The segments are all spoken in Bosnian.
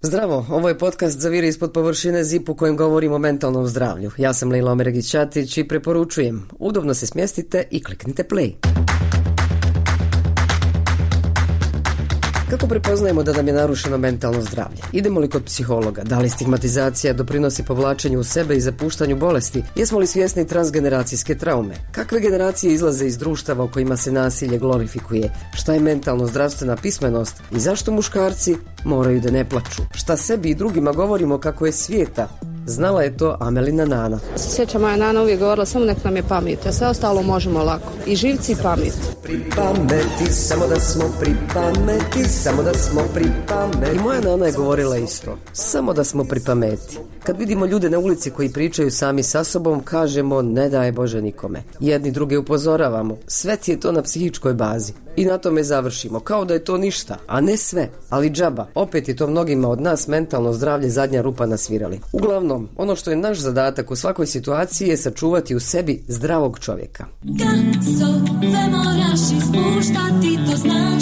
Zdravo, ovo je podcast Zaviri ispod površine ZIP u kojem govorimo o mentalnom zdravlju. Ja sam Lejla Omeregić-Ćatić i preporučujem, udobno se smjestite i kliknite play. Kako prepoznajemo da nam je narušeno mentalno zdravlje? Idemo li kod psihologa? Da li stigmatizacija doprinosi povlačenju u sebe i zapuštanju bolesti? Jesmo li svjesni transgeneracijske traume? Kakve generacije izlaze iz društava u kojima se nasilje glorifikuje? Šta je mentalno zdravstvena pismenost? I zašto muškarci moraju da ne plaču? Šta sebi i drugima govorimo kako je svijeta? Znala je to Amelina nana. Sjeća moja nana uvijek govorila, samo nek nam je pamet, a sve ostalo možemo lako. I živci i pamet. Pri pameti, samo da smo pri pameti, samo da smo pri pameti. I moja nana je govorila isto, samo da smo pri pameti. Kad vidimo ljude na ulici koji pričaju sami sa sobom, kažemo ne daj Bože nikome. Jedni druge upozoravamo, sve ti je to na psihičkoj bazi. I na tome završimo, kao da je to ništa, a ne sve, ali džaba. Opet je to mnogima od nas mentalno zdravlje zadnja rupa na svirali. Uglavnom, ono što je naš zadatak u svakoj situaciji je sačuvati u sebi zdravog čovjeka. Gasove moraš ispuštati, to znaš,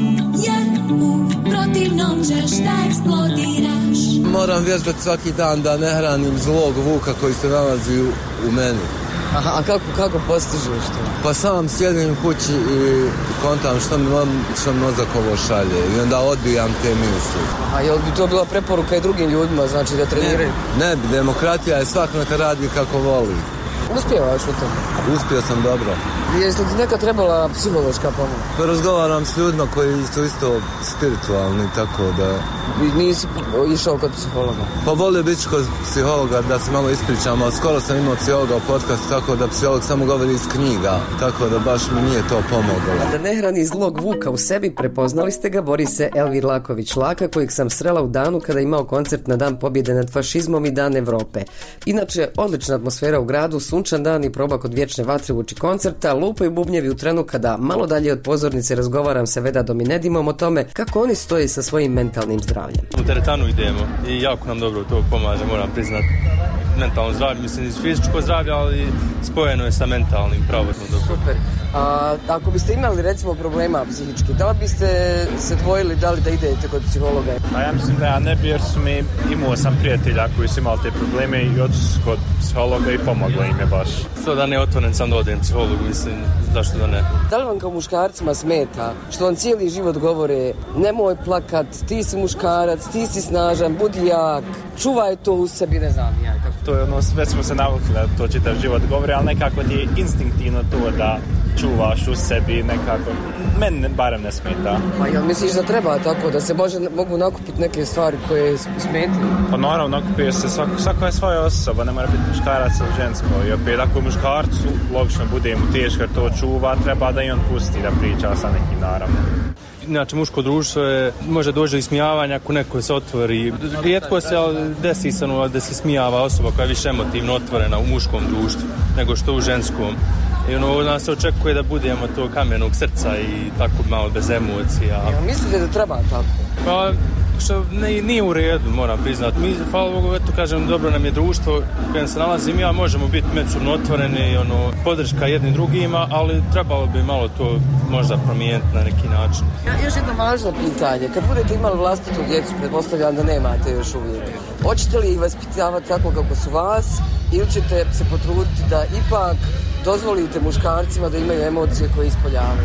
jer u protivnom ćeš da eksplodiraš. Moram vježbati svaki dan da ne hranim zlog vuka koji se nalazi u meni. Aha, a kako postižeš to? Pa sam sjedim u kući i kontam što mi mozak ovo šalje i onda odbijam te misli. A jel bi to bila preporuka i drugim ljudima, znači da treniraju? Ne, demokratija je svak neka radi kako voli. Uspijevaš u tome? Uspio sam dobro. Jesi li ti neka trebala psihološka pomoć? Pa razgovaram s ljudima koji su isto spiritualni, tako da... Nisi išao kod psihologa? Pa volio biti kod psihologa da se malo ispričam, ali skoro sam imao psihologa u podcastu, tako da psiholog samo govori iz knjiga, tako da baš mi nije to pomoglo. Da ne hrani zlog vuka u sebi, prepoznali ste ga, bori se Elvir Laković-Laka, kojeg sam srela u danu kada je imao koncert na Dan pobjede nad fašizmom i Dan Evrope. Inače, odlična atmosfera u gradu, sunčan dan i proba kod vječne vatre uoči koncerta, lupaju bubnjevi u trenu kada malo dalje od pozornice razgovaram sa Vedadom i Nedimom o tome kako oni stoje sa svojim mentalnim zdravljem. U teretanu idemo i jako nam dobro to pomaže, moram priznati. Mentalno zdravlje, mislim iz fizičko zdravlje, ali spojeno je sa mentalnim, pravodno dobro. Super. A ako biste imali recimo problema psihički, da li biste se dvojili da li da idete kod psihologa? Pa ja mislim da ja ne bi, jer imao sam prijatelja koji su imali te probleme i otišli su kod psihologa i pomoglo im je baš. To da ne otvoren sam da odem psihologu, mislim, zašto da ne. Da li vam kao muškarcima smeta što vam cijeli život govore nemoj plakat, ti si muškarac, ti si snažan, budi jak, čuvaj to u sebi, ne znam ja kako. To je ono, već smo se navukli da to čitav život govori, ali nekako ti je instinktivno to da čuvaš u sebi nekako. Meni barem ne smeta. Pa jel misliš da treba tako, da se mogu nakupiti neke stvari koje smetaju? Pa naravno, nakupuje se, svako je svoja osoba, ne mora biti muškarac ili žensko. I opet ako muškarcu, logično bude mu teško jer to čuva, treba da i on pusti da priča sa nekim, naravno. Inače, muško društvo može doći do ismijavanja ako neko se otvori. Rijetko se desi se da se smijava osoba koja je više emotivno otvorena u muškom društvu nego što u ženskom. I od nas se očekuje da budemo to kamenog srca i tako malo bez emocija. Ja, mislite da treba tako? Pa, što nije u redu, moram priznati. Mi, hvala Bogu, eto kažem, dobro nam je društvo u kojem se nalazim ja, možemo biti međusobno otvoreni, podrška jednim drugima, ali trebalo bi malo to možda promijeniti na neki način. Još jedno važno pitanje. Kad budete imali vlastitu djecu, pretpostavljam da nemate još uvijek, hoćete li ih vaspitavati tako kako su vas ili ćete se potruditi da ipak dozvolite muškarcima da imaju emocije koje ispoljavaju?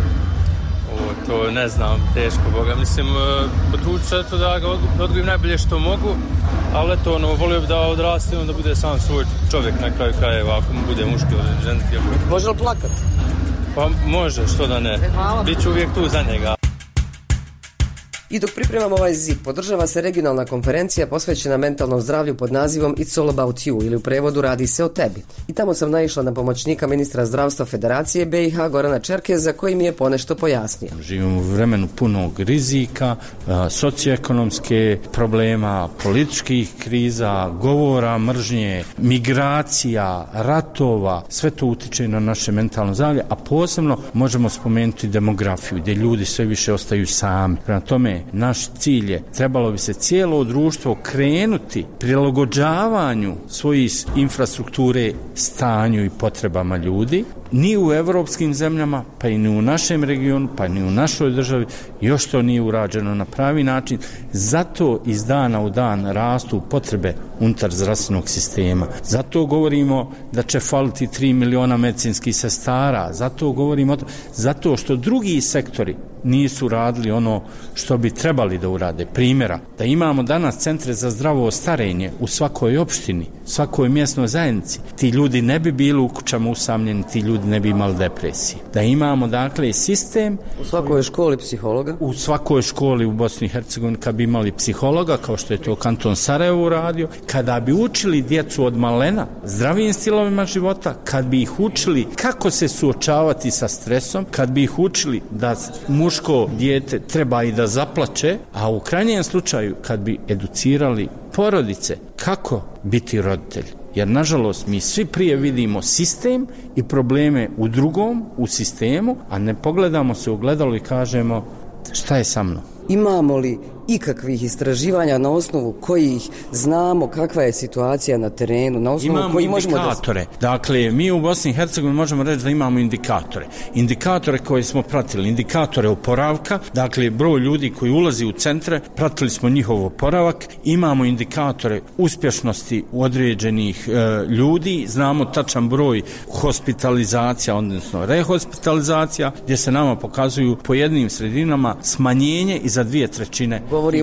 To ne znam, teško Boga. Mislim, potrudit ću to da ga odgojim najbolje što mogu, ali eto, volio bi da odraste da bude sam svoj čovjek na kraju krajeva, ako mu bude muški ili ženski. Može li plakat? Pa može, što da ne. Biću uvijek tu za njega. I dok pripremamo ovaj ZIP, podržava se regionalna konferencija posvećena mentalnom zdravlju pod nazivom It's all about you, ili u prevodu Radi se o tebi. I tamo sam naišla na pomoćnika ministra zdravstva Federacije BiH Gorana Čerkeza, koji mi je ponešto pojasnio. Živimo u vremenu punog rizika, socioekonomske problema, političkih kriza, govora, mržnje, migracija, ratova, sve to utiče na naše mentalno zdravlje, a posebno možemo spomenuti demografiju, gdje ljudi sve više ostaju sami. Prema tome, naš cilj je, trebalo bi se cijelo društvo krenuti prilagođavanju svojih infrastrukture stanju i potrebama ljudi, ni u evropskim zemljama, pa i ni u našem regionu, pa ni u našoj državi još to nije urađeno na pravi način. Zato iz dana u dan rastu potrebe unutar zdravstvenog sistema. Zato govorimo da će faliti 3 miliona medicinskih sestara. Zato govorimo zato što drugi sektori nisu radili ono što bi trebali da urade. Primjera, da imamo danas centre za zdravo starenje u svakoj opštini, svakoj mjesnoj zajednici, ti ljudi ne bi bili u kućama usamljeni, ti ljudi ne bi imali depresije. Da imamo, dakle, sistem... U svakoj školi psihologa? U svakoj školi u Bosni i Hercegovini kad bi imali psihologa, kao što je to kanton Sarajevo uradio, kada bi učili djecu od malena zdravijim stilovima života, kad bi ih učili kako se suočavati sa stresom, kad bi ih učili da muško dijete treba i da zaplače, a u krajnjem slučaju kad bi educirali porodice kako biti roditelj. Jer, nažalost, mi svi prije vidimo sistem i probleme u drugom, u sistemu, a ne pogledamo se u gledalo i kažemo šta je sa mnom. Imamo li ikakvih istraživanja na osnovu kojih znamo kakva je situacija na terenu, na osnovu imamo koji možemo indikatore. Dakle, mi u Bosni i Hercegovini možemo reći da imamo indikatore. Indikatore koje smo pratili, indikatore oporavka, dakle, broj ljudi koji ulazi u centre, pratili smo njihov oporavak, imamo indikatore uspješnosti određenih ljudi, znamo tačan broj hospitalizacija, odnosno rehospitalizacija, gdje se nama pokazuju po jednim sredinama smanjenje i za 2/3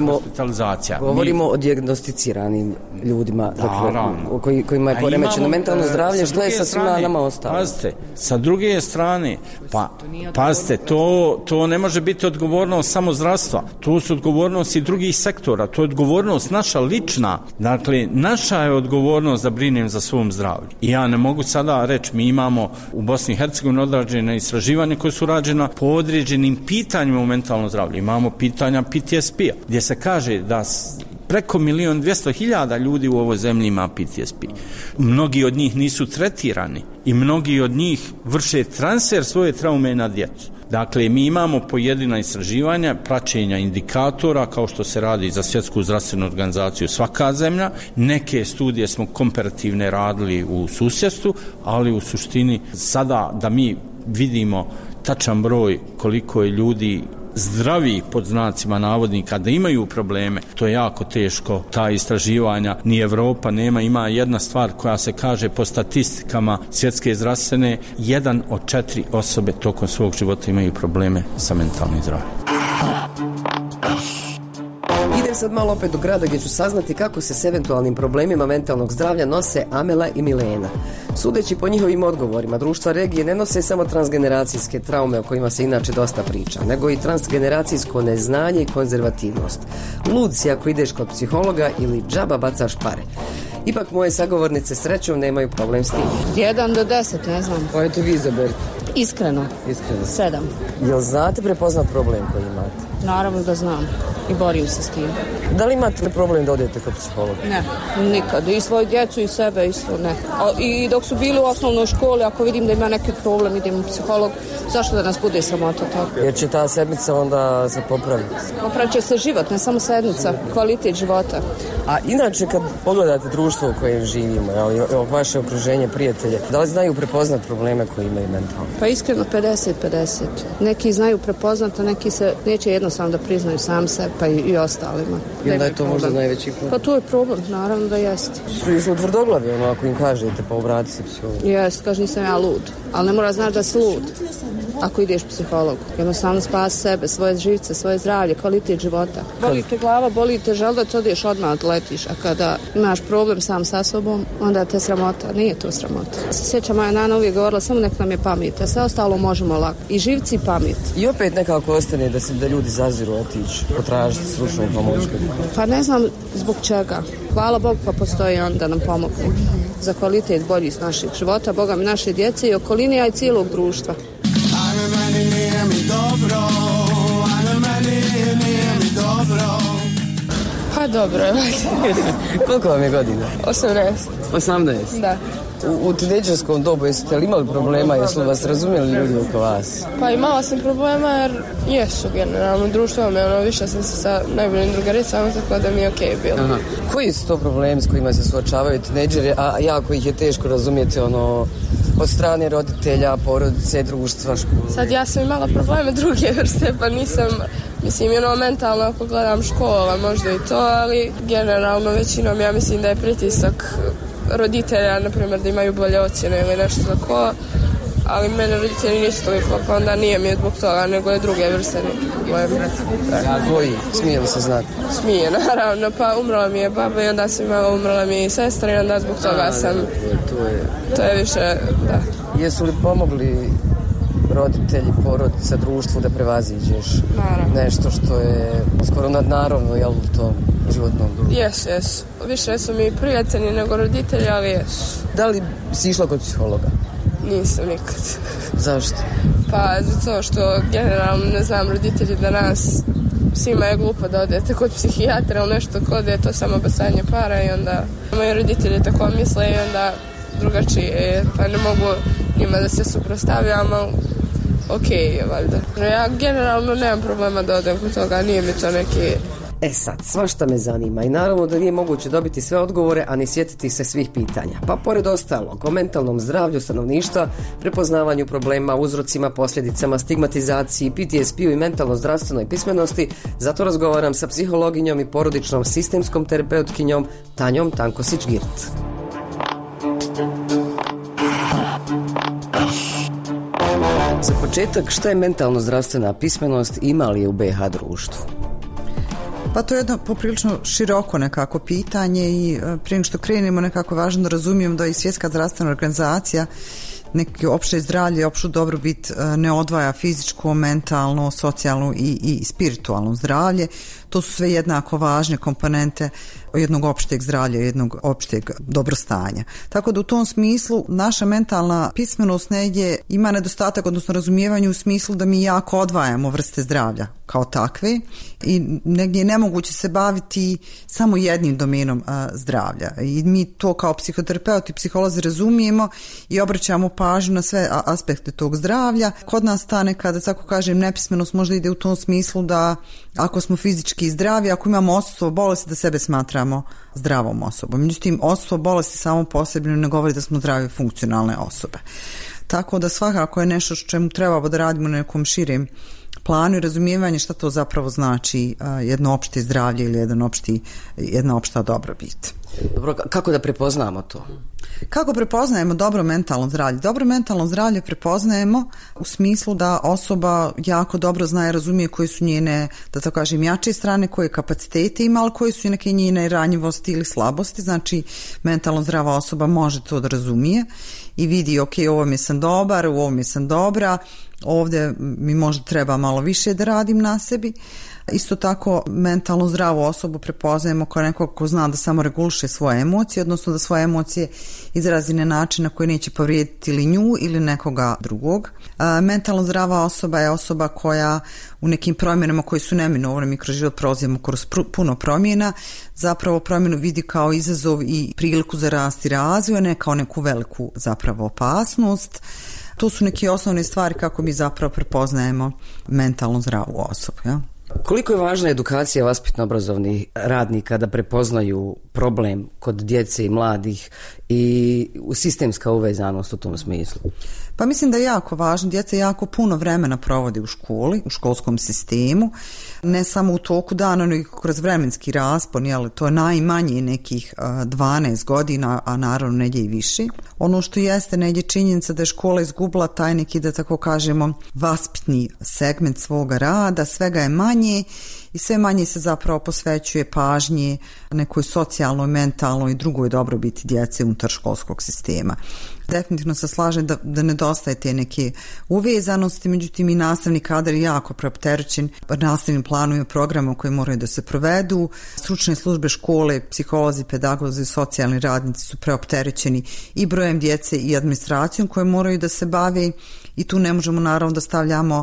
Govorimo o dijagnosticiranim ljudima, dakle, kojima je poremećeno mentalno zdravlje, što je sa svima nama ostalo. Pazite, sa druge strane, pazite, to ne može biti odgovornost samo zdravstva, to su odgovornosti drugih sektora, to je odgovornost naša lična, dakle, naša je odgovornost da brinem za svom zdravlju. I ja ne mogu sada reći, mi imamo u Bosni i Hercegovini odrađene istraživanje koje su rađena po određenim pitanjima u mentalnom zdravlju. Imamo pitanja PTSP-a, gdje se kaže da preko 1.200.000 ljudi u ovoj zemlji ima PTSP. Mnogi od njih nisu tretirani i mnogi od njih vrše transfer svoje traume na djecu. Dakle, mi imamo pojedina istraživanja, praćenja indikatora, kao što se radi za Svjetsku zdravstvenu organizaciju svaka zemlja. Neke studije smo komparativne radili u susjedstvu, ali u suštini sada da mi vidimo tačan broj koliko je ljudi zdravi pod znacima navodnika da imaju probleme, to je jako teško. Ta istraživanja ni Evropa nema. Ima jedna stvar koja se kaže po statistikama Svjetske zdravstvene, 1 od 4 osobe tokom svog života imaju probleme sa mentalnim zdravljem. Idem sad malo opet do grada gdje ću saznati kako se s eventualnim problemima mentalnog zdravlja nose Amela i Milena. Sudeći po njihovim odgovorima, društva regije ne nose samo transgeneracijske traume o kojima se inače dosta priča, nego i transgeneracijsko neznanje i konzervativnost. Lud si ako ideš kod psihologa ili džaba bacaš pare. Ipak moje sagovornice srećom nemaju problem s tim. 1 do 10, ne znam. Pa eto vi izaberite. Iskreno. 7. Jel znate prepoznat problem koji imate? Naravno da znam i borim se s tim. Da li imate problem da odete kod psihologa? Ne, nikad. I svoju djecu i sebe isto ne. I dok su bili u osnovnoj školi, ako vidim da ima neki problem, idem u psiholog. Zašto da nas bude sramota tako? Jer će ta sedmica onda se popraviti. Popravit će se život, ne samo sedmica, kvalitet života. A inače kad pogledate društvo u kojem živimo, vaše okruženje, prijatelje, da li znaju prepoznat probleme koji imaju mentalno? Pa iskreno 50-50. Neki znaju prepoznat, a neki se neće jednostavno da priznaju sam sebe, pa i ostalima. I onda je to možda najveći problem? Pa to je problem, naravno da jeste. Su tvrdoglavi, ako im kažete, pa obrati se psihologu. Jest, kaže nisam ja lud, ali ne mora znaći da si lud ako ideš psihologu. Jednostavno spasi sebe, svoje živce, svoje zdravlje, kvalitet života. Boli te glava, boli te želudac, odeš odmah odletiš, a kada imaš problem sam sa sobom, onda te sramota. Nije to sramota. Se sjećam, moja nana uvijek govorila, samo nek nam je pamet, a sve ostalo možemo lako. I živci i pamet. I opet nekako ostane da ljudi zaziru otići, potražiti stručnu pomoć. Pa ne znam zbog čega. Hvala Bogu pa postoji on da nam pomogne za kvalitet bolji s naših života, Boga mi naše djece i okoline, a i cijelog društva. Meni nije mi dobro, meni nije mi dobro. Pa dobro je. Koliko vam je godina? 18. 18? Da. u tinejdžerskom dobu jeste li imali problema, jesu li vas razumjeli ljudi oko vas? Pa imala sam problema jer jesu generalno društvo me više sam se sa najboljim drugaricama, tako da mi je okej bilo. Aha. Koji su to problemi s kojima se suočavaju tinejdžeri, a jako ih je teško razumjeti od strane roditelja, porodice, društva, škole? Sad ja sam imala probleme druge vrste, pa nisam, mislim, mentalno ako gledam škola, možda i to, ali generalno većinom ja mislim da je pritisak roditelja, na primjer, da imaju bolje ocjene ili nešto tako, ali mene roditelji nisu toliko, pa onda nije mi je zbog toga, nego je druge vrste probleme. Koji? Smije li se znati? Smije, naravno, pa umrla mi je baba i onda sam imala, umrla mi je i sestra i onda zbog toga sam... To je više, da. Jesu li pomogli roditelji, porodica, društvu da prevaziđeš nešto što je skoro nadnaravno, jel, u tom životnom društvu? Jesu. Više su mi prijatelji nego roditelji, ali jesu. Da li si išla kod psihologa? Nisam nikad. Zašto? Pa zato što generalno, ne znam, roditelji danas svima je glupo da odete kod psihijatra ili nešto kod je to samo bacanje para i onda moji roditelji tako misle i onda drugačije, pa ne mogu njima da se suprotstavljam, ali okej je valjda. Ja generalno nemam problema da odem kod toga, nije mi to neki... Sad, svašta me zanima i naravno da nije moguće dobiti sve odgovore, a ni sjetiti se svih pitanja. Pa pored ostalog, o mentalnom zdravlju stanovništva, prepoznavanju problema, uzrocima, posljedicama, stigmatizaciji, PTSP-u i mentalno zdravstvenoj pismenosti, zato razgovaram sa psihologinjom i porodičnom sistemskom terapeutkinjom Tanjom Tankosić-Girt. Za početak, šta je mentalno zdravstvena pismenost, ima li je u BiH društvu? Pa to je jedno poprilično široko nekako pitanje i prije nego što krenemo nekako važno da razumijem da i Svjetska zdravstvena organizacija neki opšte zdravlje, opštu dobrobit ne odvaja fizičko, mentalno, socijalno i spiritualno zdravlje. To su sve jednako važne komponente jednog opšteg zdravlja, jednog opšteg dobrostanja. Tako da u tom smislu naša mentalna pismenost negdje ima nedostatak, odnosno razumijevanje u smislu da mi jako odvajamo vrste zdravlja kao takve i negdje je nemoguće se baviti samo jednim domenom zdravlja. I mi to kao psihoterapeuti i psiholozi razumijemo i obraćamo pažnju na sve aspekte tog zdravlja. Kod nas ta nekada, tako kažem, nepismenost možda ide u tom smislu da ako smo fizički zdravi, ako imamo odsustvo bolesti, da sebe smatramo zdravom osobom. Međutim, odsustvo bolesti samo posebno ne govori da smo zdrave funkcionalne osobe. Tako da svakako je nešto što čemu trebamo da radimo na nekom širem planu i razumijevanje šta to zapravo znači jedno opšte zdravlje ili jedna opšta dobrobit. Dobro, kako da prepoznamo to? Kako prepoznajemo dobro mentalno zdravlje? Dobro mentalno zdravlje prepoznajemo u smislu da osoba jako dobro zna i razumije koje su njene, da tako kažem, jače strane, koje kapacitete ima, ali koje su neke njene ranjivosti ili slabosti. Znači, mentalno zdrava osoba može to da razumije i vidi, ok, u ovom sam dobar, u ovom sam dobra, ovdje mi možda treba malo više da radim na sebi. Isto tako, mentalno zdravu osobu prepoznajemo kao nekog ko zna da samo reguliše svoje emocije, odnosno da svoje emocije izrazi na način na koji neće povrijediti ili nju ili nekoga drugog. Mentalno zdrava osoba je osoba koja u nekim promjenama koji su neminovne, mi kroz život prolazimo kroz puno promjena, zapravo promjenu vidi kao izazov i priliku za rast i razvoj, ne kao neku veliku zapravo opasnost. To su neke osnovne stvari kako mi zapravo prepoznajemo mentalno zdravu osobu, ja? Koliko je važna edukacija vaspitno-obrazovnih radnika da prepoznaju problem kod djece i mladih i sistemska uvezanost u tom smislu? Pa mislim da je jako važno. Djeca jako puno vremena provode u školi, u školskom sistemu, ne samo u toku dana, nego kroz vremenski raspon, jel, to je najmanje nekih 12 godina, a naravno negdje i više. Ono što jeste negdje činjenica da je škola izgubila taj neki, da tako kažemo, vaspitni segment svoga rada, svega je manje i sve manje se zapravo posvećuje pažnje nekoj socijalnoj, mentalnoj i drugoj dobrobiti djece unutar školskog sistema. Definitivno se slažem da nedostaje te neke uvezanosti, međutim i nastavni kadar je jako preopterećen nastavnim planovima, programa koji moraju da se provedu. Stručne službe škole, psiholozi, pedagozi, socijalni radnici su preopterećeni i brojem djece i administracijom koje moraju da se bave i tu ne možemo naravno da stavljamo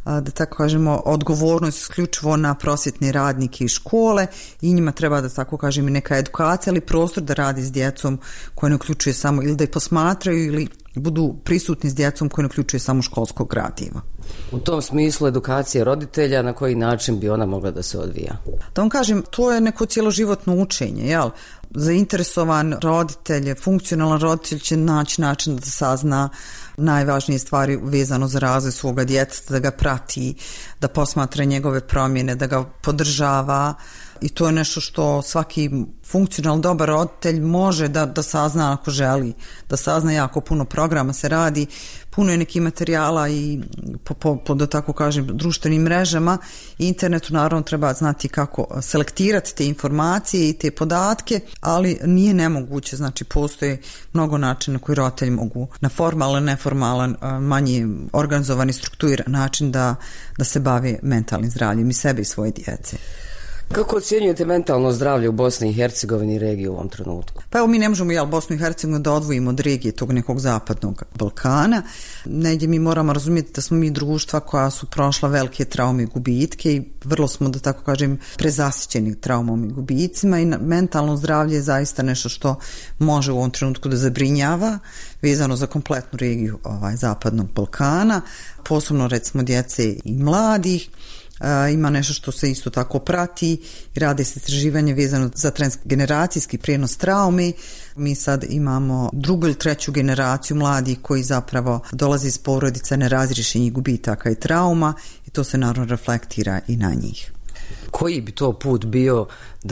da tako kažemo, odgovornost isključivo na prosvjetne radnike i škole i njima treba da tako kažem i neka edukacija, ali prostor da radi s djecom koja ne uključuje samo ili da je posmatraju ili budu prisutni s djecom koja ne uključuje samo školskog gradiva. U tom smislu edukacije roditelja, na koji način bi ona mogla da se odvija? Da vam kažem, to je neko cjeloživotno učenje, jel? Zainteresovan roditelj, funkcionalan roditelj će naći način da sazna najvažnije stvari vezano za razvoj svoga djeteta, da ga prati, da posmatra njegove promjene, da ga podržava i to je nešto što svaki funkcionalno dobar roditelj može da sazna ako želi, da sazna jako puno programa se radi, puno je nekih materijala i po da tako kažem društvenim mrežama i internetu naravno treba znati kako selektirati te informacije i te podatke, ali nije nemoguće, znači postoje mnogo načina koji roditelji mogu na formalan, neformalan, manje organizovani, strukturiran način da se bave mentalnim zdravljem i sebe i svoje djece. Kako ocjenjujete mentalno zdravlje u Bosni i Hercegovini i regiji u ovom trenutku? Pa evo mi ne možemo Bosnu i Hercegovinu da odvojimo od regije tog nekog zapadnog Balkana. Negdje mi moramo razumjeti da smo mi društva koja su prošla velike traume i gubitke i vrlo smo, da tako kažem, prezasićeni traumom i gubicima i mentalno zdravlje je zaista nešto što može u ovom trenutku da zabrinjava vezano za kompletnu regiju zapadnog Balkana, posebno recimo djece i mladih. Ima nešto što se isto tako prati i rade se istraživanje vezano za transgeneracijski prijenos traume. Mi sad imamo drugu ili treću generaciju mladih koji zapravo dolazi iz porodica nerazriješenih gubitaka i trauma i to se naravno reflektira i na njih. Koji bi to put bio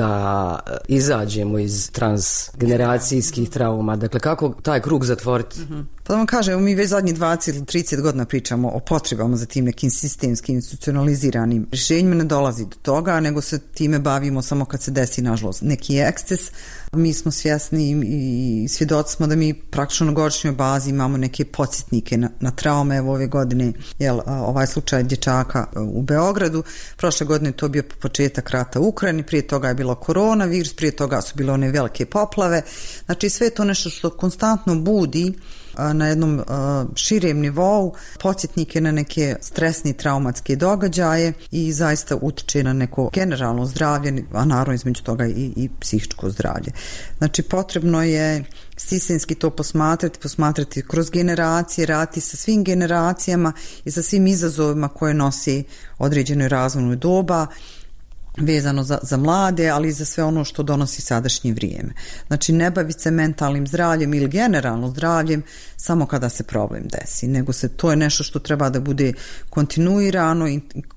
da izađemo iz transgeneracijskih trauma? Dakle, kako taj krug zatvoriti? Pa da vam kažem, mi već zadnjih 20 ili 30 godina pričamo o potrebama za tim nekim sistemskim institucionaliziranim rješenjima, ne dolazi do toga, nego se time bavimo samo kad se desi, nažalost, neki eksces. Mi smo svjesni i svjedoci smo da mi praktično na godišnjoj bazi imamo neke podsjetnike na traume. Evo ove godine, ovaj slučaj dječaka u Beogradu, prošle godine to bio početak rata u Ukrajini, prije toga je bilo koronavirus, prije toga su bile one velike poplave. Znači sve to nešto što konstantno budi na jednom širem nivou podsjetnike na neke stresne traumatske događaje i zaista utiče na neko generalno zdravlje, a naravno između toga i psihičko zdravlje. Znači potrebno je sistemski to posmatrati kroz generacije, raditi sa svim generacijama i sa svim izazovima koje nosi određenoj razvojnoj doba, vezano za mlade, ali i za sve ono što donosi sadašnje vrijeme. Znači ne baviti se mentalnim zdravljem ili generalno zdravljem samo kada se problem desi, nego to je nešto što treba da bude kontinuirano,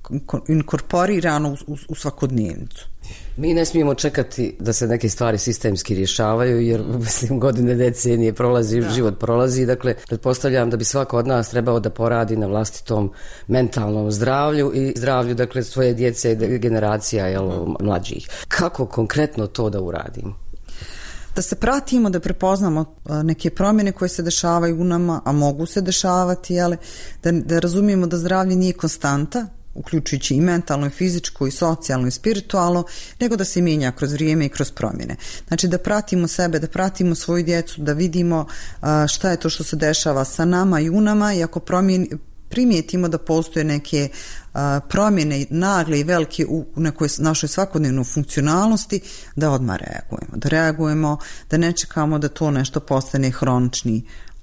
inkorporirano u svakodnevnicu. Mi ne smijemo čekati da se neke stvari sistemski rješavaju, jer godine, decenije prolazi, život prolazi. Dakle, pretpostavljam da bi svako od nas trebao da poradi na vlastitom mentalnom zdravlju i zdravlju, dakle, svoje djece i generacija mlađih. Kako konkretno to da uradimo? Da se pratimo, da prepoznamo neke promjene koje se dešavaju u nama, a mogu se dešavati, da razumijemo da zdravlje nije konstanta, uključujući i mentalno, i fizičko, i socijalno, i spiritualno, nego da se mijenja kroz vrijeme i kroz promjene. Znači da pratimo sebe, da pratimo svoju djecu, da vidimo šta je to što se dešava sa nama i u nama i ako primijetimo da postoje neke promjene nagle i velike u nekoj našoj svakodnevnoj funkcionalnosti, da odmah reagujemo, da ne čekamo da to nešto postane hronični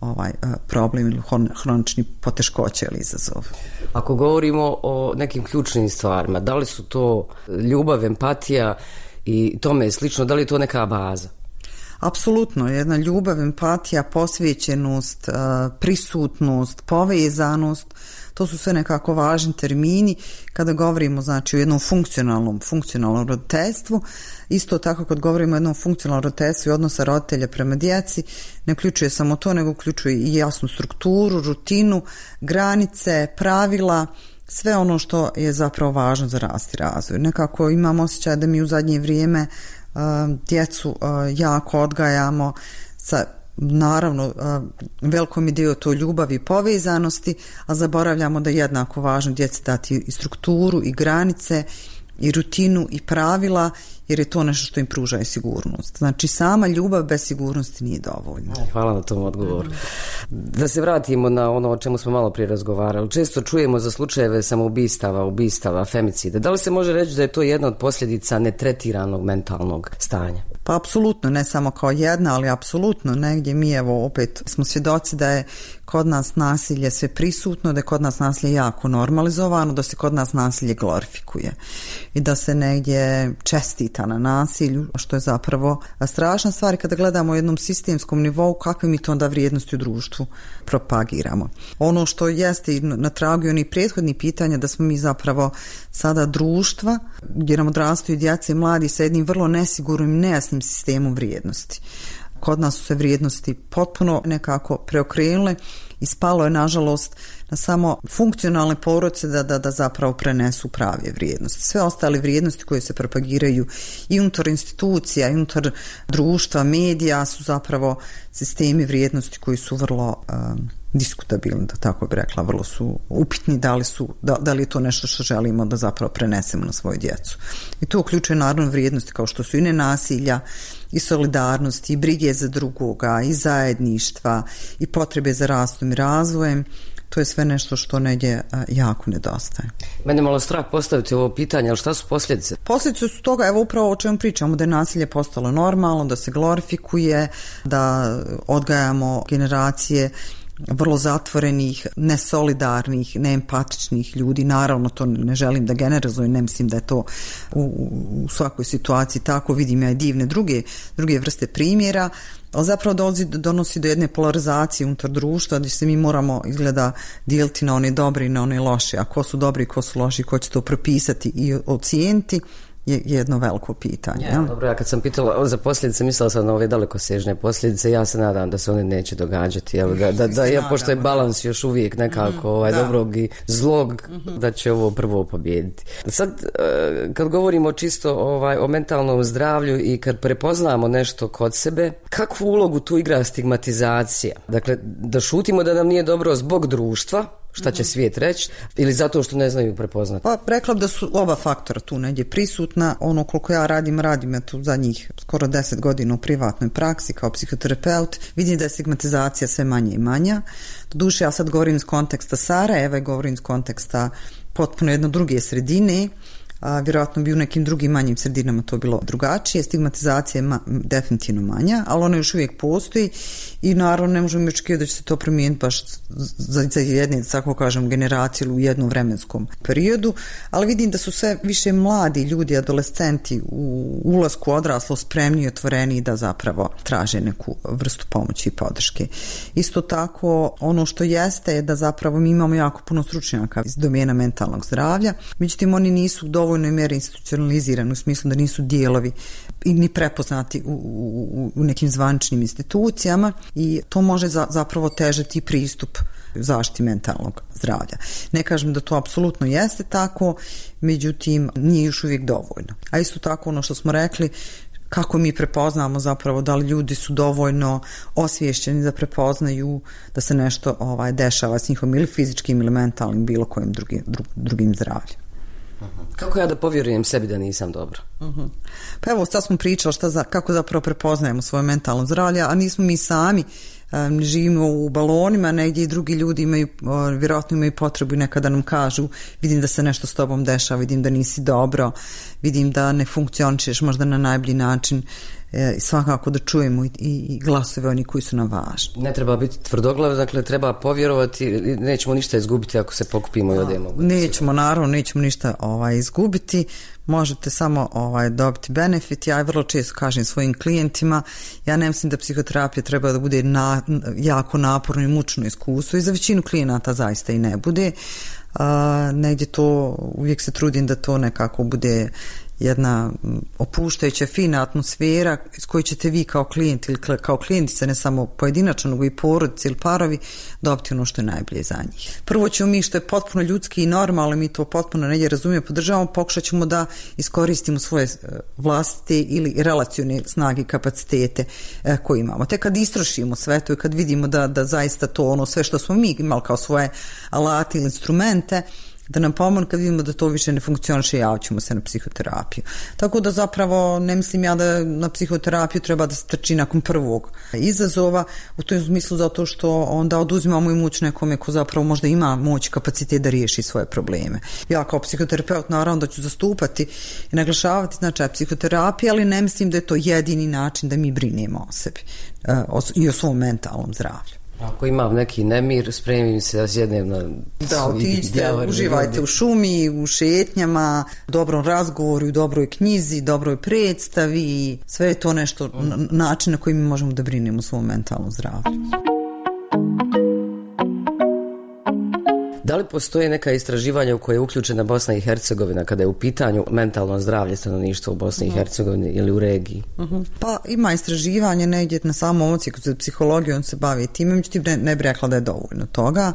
problem ili hronični poteškoće ili izazov. Ako govorimo o nekim ključnim stvarima, da li su to ljubav, empatija i tome slično, da li je to neka baza? Apsolutno, jedna ljubav, empatija, posvećenost, prisutnost, povezanost, to su sve nekako važni termini kada govorimo znači o jednom funkcionalnom roditeljstvu. Isto tako kad govorimo o jednom funkcionalnom roditeljstvu i odnosa roditelja prema djeci, ne uključuje samo to, nego uključuje i jasnu strukturu, rutinu, granice, pravila, sve ono što je zapravo važno za rast i razvoj. Nekako imam osjećaj da mi u zadnje vrijeme djecu jako odgajamo sa naravno velikom idejom to ljubavi i povezanosti, a zaboravljamo da je jednako važno djeci dati i strukturu i granice i rutinu i pravila jer je to nešto što im pruža sigurnost. Znači sama ljubav bez sigurnosti nije dovoljna. Hvala na tom odgovoru. Da se vratimo na ono o čemu smo malo prije razgovarali. Često čujemo za slučajeve samoubistava, ubistava, femicida. Da li se može reći da je to jedna od posljedica netretiranog mentalnog stanja? Pa apsolutno, ne samo kao jedna, ali apsolutno negdje mi evo opet smo svjedoci da je kod nas nasilje sve prisutno, da je kod nas nasilje jako normalizovano, da se kod nas nasilje glorifikuje i da se negdje čestita na nasilju, što je zapravo strašna stvar kada gledamo u jednom sistemskom nivou kakve mi to onda vrijednosti u društvu propagiramo. Ono što jeste na tragu onih prethodnih pitanja da smo mi zapravo sada društva gdje nam odrastaju djeca i mladi sa jednim vrlo nesigurnim i nejasnim sistemom vrijednosti. Kod nas su se vrijednosti potpuno nekako preokrenule i spalo je nažalost na samo funkcionalne porodice da zapravo prenesu prave vrijednosti. Sve ostale vrijednosti koje se propagiraju i unutar institucija, i unutar društva, medija su zapravo sistemi vrijednosti koji su vrlo diskutabilni, da tako bi rekla, vrlo su upitni da li je to nešto što želimo da zapravo prenesemo na svoju djecu. I to uključuje naravno vrijednosti kao što su i nenasilja, i solidarnosti, i brige za drugoga, i zajedništva, i potrebe za rastom i razvojem. To je sve nešto što negdje jako nedostaje. Mene malo strah postaviti ovo pitanje, ali šta su posljedice? Posljedice su toga, evo upravo o čemu pričamo, da je nasilje postalo normalno, da se glorifikuje, da odgajamo generacije vrlo zatvorenih, nesolidarnih, neempatičnih ljudi. Naravno, to ne želim da generalizujem, ne mislim da je to u svakoj situaciji tako, vidim ja i divne druge vrste primjera, ali zapravo donosi do jedne polarizacije unutar društva gdje se mi moramo izgleda dijeliti na one dobre i na one loše, a ko su dobri i ko su loši, ko će to propisati i ocijeniti je jedno veliko pitanje. Ja, dobro, ja kad sam pitala za posljedice, mislila sam na ove dalekosežne posljedice, ja se nadam da se one neće događati, pošto je balans još uvijek nekako dobrog i zlog, da će ovo prvo pobijediti. Sad, kad govorimo čisto o mentalnom zdravlju i kad prepoznamo nešto kod sebe, kakvu ulogu tu igra stigmatizacija? Dakle, da šutimo da nam nije dobro zbog društva, šta će svijet reći, ili zato što ne znaju prepoznati? Pa rekla da su oba faktora tu negdje prisutna. Ono koliko ja radim ja tu zadnjih skoro 10 godina u privatnoj praksi kao psihoterapeut, vidim da je stigmatizacija sve manje i manja. Doduše, ja sad govorim iz konteksta Sarajeva i govorim iz konteksta potpuno jedno druge sredine, a vjerojatno bi u nekim drugim manjim sredinama to bilo drugačije. Stigmatizacija je definitivno manja, ali ona još uvijek postoji i naravno ne možemo očekivati da će se to promijeniti baš za jedne, da tako kažem, generacije u jednom vremenskom periodu, ali vidim da su sve više mladi ljudi, adolescenti u ulasku odraslo spremni i otvoreni da zapravo traže neku vrstu pomoći i podrške. Isto tako, ono što jeste je da zapravo mi imamo jako puno stručnjaka iz domena mentalnog zdravlja, međutim oni nisu dovoljnoj mjeri institucionalizirani u smislu da nisu dijelovi i ni prepoznati u nekim zvaničnim institucijama i to može zapravo težati pristup zaštiti mentalnog zdravlja. Ne kažem da to apsolutno jeste tako, međutim nije još uvijek dovoljno. A isto tako ono što smo rekli, kako mi prepoznamo zapravo da li ljudi su dovoljno osviješćeni da prepoznaju da se nešto dešava s njihovim ili fizičkim ili mentalnim bilo kojim drugim zdravljem. Kako ja da povjerujem sebi da nisam dobro? Pa evo, sad smo pričali kako zapravo prepoznajemo svoje mentalno zdravlje, a nismo mi sami, ne živimo u balonima, negdje i drugi ljudi vjerojatno imaju potrebu i nekada nam kažu, vidim da se nešto s tobom dešava, vidim da nisi dobro, vidim da ne funkcionišeš možda na najbolji način, svakako da čujemo i glasove oni koji su nam važni. Ne treba biti tvrdoglav, dakle treba povjerovati, nećemo ništa izgubiti ako se pokupimo i odemo. Nećemo ništa izgubiti, možete samo dobiti benefit. Ja vrlo često kažem svojim klijentima, ja ne mislim da psihoterapija treba da bude jako naporno i mučno iskustvo i za većinu klijenata zaista i ne bude. Negdje to, uvijek se trudim da to nekako bude jedna opuštajuća, fina atmosfera s kojoj ćete vi kao klijent ili kao klijentica, ne samo pojedinačno, nego i porodice ili parovi, dobiti ono što je najbolje za njih. Prvo ćemo mi, što je potpuno ljudski i normalno, mi to potpuno negdje razumijemo, podržavamo, pokušat ćemo da iskoristimo svoje vlastite ili relacione snage i kapacitete koje imamo. Te kad istrošimo sve to i kad vidimo da zaista to sve što smo mi imali kao svoje alate ili instrumente, da nam pomogne kad vidimo da to više ne funkcioniše, javit ćemo se na psihoterapiju. Tako da zapravo ne mislim ja da na psihoterapiju treba da se trči nakon prvog izazova, u tom smislu zato što onda oduzimamo i moć nekome ko zapravo možda ima moć i kapacitet da riješi svoje probleme. Ja kao psihoterapeut naravno da ću zastupati i naglašavati značaj psihoterapije, ali ne mislim da je to jedini način da mi brinemo o sebi i o svom mentalnom zdravlju. Ako imam neki nemir, spremim se da sjednem na... Da, otiđite, uživajte u šumi, u šetnjama, dobrom razgovoru, dobroj knjizi, dobroj predstavi, sve je to nešto, način na koji mi možemo da brinemo o svom mentalnom zdravlju. Da li postoje neka istraživanja u koje je uključena Bosna i Hercegovina kada je u pitanju mentalno zdravlje stanovništva u Bosni i Hercegovini ili u regiji? Pa ima istraživanje negdje na samom odsjeku za psihologiju, on se bavi time, međutim ne bi rekla da je dovoljno toga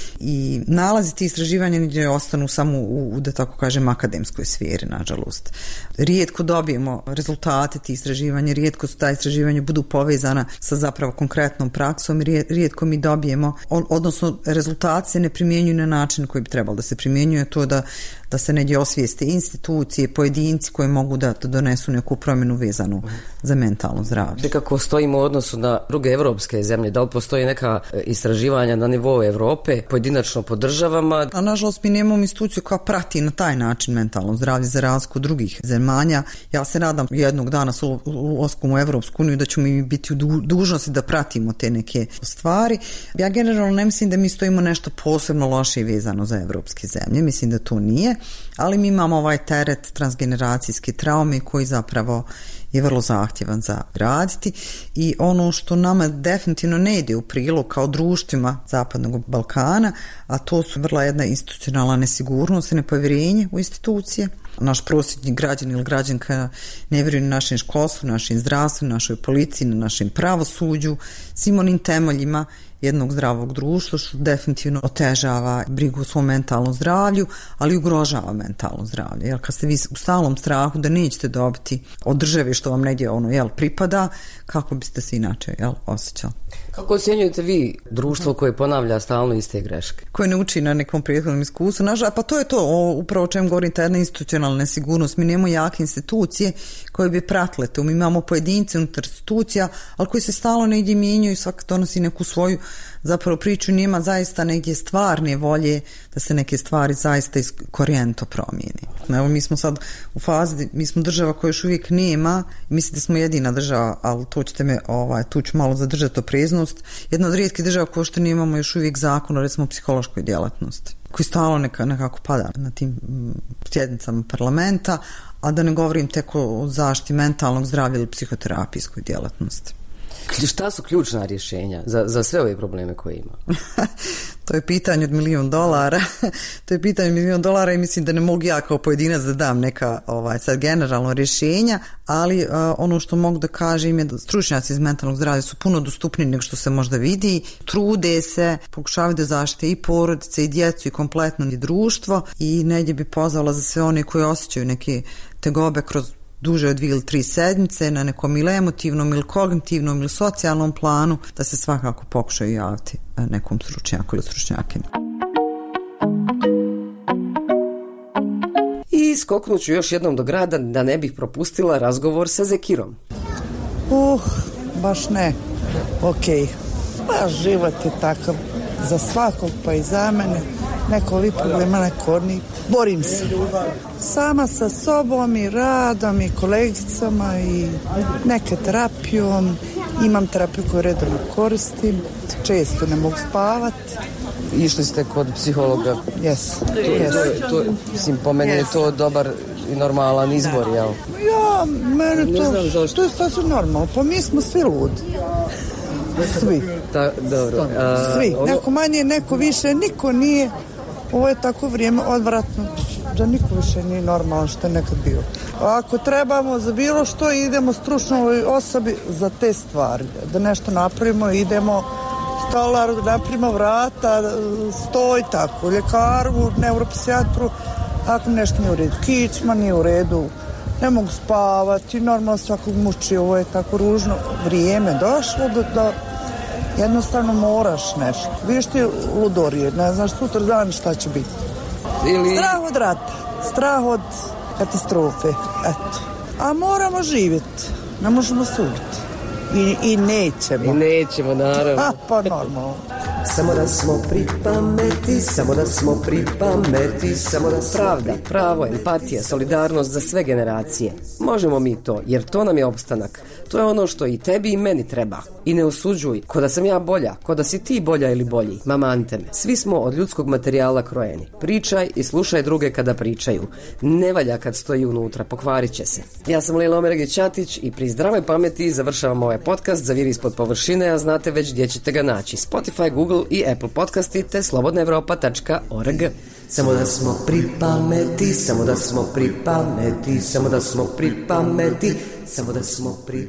i nalazi ti istraživanja negdje ostanu samo u da tako kažem akademskoj sferi, nažalost. Rijetko dobijemo rezultate ti istraživanja, rijetko su ta istraživanja budu povezana sa zapravo konkretnom praksom, rijetko mi dobijemo, odnosno rezultati se ne primjenjuju na način koji bi trebalo da se primjenjuje, to da se negdje osvijeste institucije, pojedinci koji mogu da donesu neku promjenu vezanu za mentalno zdravlje. Kako stojimo u odnosu na druge evropske zemlje? Da li postoji neka istraživanja na nivou Evrope, pojedinačno po državama? A nažalost mi nemamo instituciju koja prati na taj način mentalno zdravlje za razliku drugih zemalja. Ja se nadam jednog dana s ulaskom u Evropsku uniju da ćemo mi biti u dužnosti da pratimo te neke stvari. Ja generalno ne mislim da mi stojimo nešto posebno loše i vezano za evropske zemlje. Mislim da to nije, ali mi imamo ovaj teret transgeneracijske traume koji zapravo je vrlo zahtjevan za raditi i ono što nama definitivno ne ide u prilog kao društvima Zapadnog Balkana, a to su vrlo jedna institucionalna nesigurnost i nepovjerenje u institucije. Naš prosječni građan ili građanka ne vjeruje na našem školstvu, našem zdravstvu, našoj policiji, na našem pravosuđu, svim onim temeljima jednog zdravog društva, što definitivno otežava brigu o svom mentalnom zdravlju, ali ugrožava mentalno zdravlje. Jer kad ste vi u stalnom strahu da nećete dobiti od države što vam negdje pripada, kako biste se inače osjećali? Kako ocjenjujete vi društvo koje ponavlja stalno iste greške? Koje ne uči na nekom prethodnom iskustvu. Pa to je to, upravo o čem govorim, ta jedna institucionalna nesigurnost. Mi nemamo jake institucije koje bi pratile to. Mi imamo pojedince unutar institucija, ali koji se stalno negdje mijenjaju i svak donosi neku svoju zapravo priču, nema zaista negdje stvarne volje da se neke stvari zaista korijenito promijeni. Evo mi smo sad u fazi, mi smo država koja još uvijek nema, mislim da smo jedina država, ali to ćete me, tu ću malo zadržati opreznost, jedna od rijetkih država koja što nemamo još uvijek zakon o recimo psihološkoj djelatnosti, koji stalno nekako pada na tim sjednicama parlamenta, a da ne govorim tek o zaštiti mentalnog zdravlja ili psihoterapijskoj djelatnosti. Šta su ključna rješenja za sve ove probleme koje ima? To je pitanje od $1 milion. To je pitanje $1 milion i mislim da ne mogu ja kao pojedinac da dam neka sad generalno rješenja, ali ono što mogu da kažem je da stručnjaci iz mentalnog zdravlja su puno dostupniji nego što se možda vidi, trude se, pokušavaju da zaštite i porodice i djecu i kompletno i društvo i negdje bi pozvala za sve one koji osjećaju neke tegobe kroz duže od 2 ili 3 sedmice na nekom ili emotivnom ili kognitivnom ili socijalnom planu, da se svakako pokušaju javiti nekom stručnjaku ili stručnjakinju. I skoknut ću još jednom do grada da ne bih propustila razgovor sa Zekirom. Baš ne. Okej. Pa život je takav za svakog, pa i za mene. Neko ovih problema, neko od njih. Borim se. Sama sa sobom i radom i kolegicama i neke terapijom. Imam terapiju koju redovno koristim. Često ne mogu spavati. Išli ste kod psihologa? Jes. Mislim, po meni je to dobar i normalan izbor, jel? Ja, mene to je sasvim normalno. Pa mi smo svi ludi. Svi. Dobro. Svi. Neko manje, neko više, niko nije. Ovo je tako vrijeme odvratno da niko više nije normalno što je nekad bio. Ako trebamo za bilo što, idemo stručnoj osobi za te stvari. Da nešto napravimo, idemo stolaru, da napravimo vrata, stoj, tako, ljekaru, neuropsijatru. Ako nešto nije u redu, kičma nije u redu, ne mogu spavati, normalno svakog muči, ovo je tako ružno. Vrijeme došlo da jednostavno moraš nešto. Vidiš ti ludorije, ne znaš sutra dan šta će biti. ili... Strah od rata, strah od katastrofe, eto. A moramo živjeti, ne možemo suditi. I nećemo. I nećemo, naravno. Pa normalno. Samo da smo pri pameti, samo da smo pri pameti, samo da smo... Pravda, pravo, empatija, solidarnost za sve generacije. Možemo mi to, jer to nam je opstanak. To je ono što i tebi i meni treba. I ne osuđuj, ko da sam ja bolja, ko da si ti bolja ili bolji. Mamante me. Svi smo od ljudskog materijala krojeni. Pričaj i slušaj druge kada pričaju. Ne valja kad stoji unutra, pokvarit će se. Ja sam Lila Omergić-Ćatić i pri zdravoj pameti završavam ovaj podcast Zaviri ispod površine, a znate već gdje ćete ga naći. Spotify, Google i Apple podcasti te slobodnaevropa.org. Samo da smo pri pameti, samo da smo pri pameti, samo da smo pri pameti, samo da smo pri